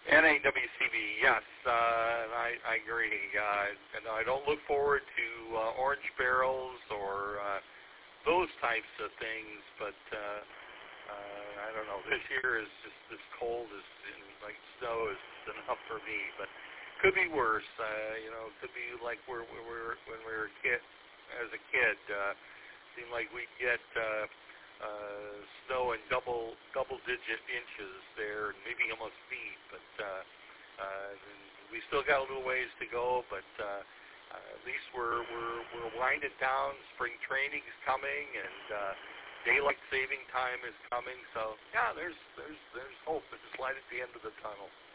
NAWCB, yes, and I agree. And I don't look forward to orange barrels or those types of things, but I don't know. This year is just this cold and like snow is enough for me, but could be worse. Could be like when we were a kid. As a kid, seemed like we'd get snow in double-digit inches there, maybe almost feet. But we still got a little ways to go. But at least we're winding down. Spring training is coming, and daylight saving time is coming. So yeah, there's hope. There's light at the end of the tunnel.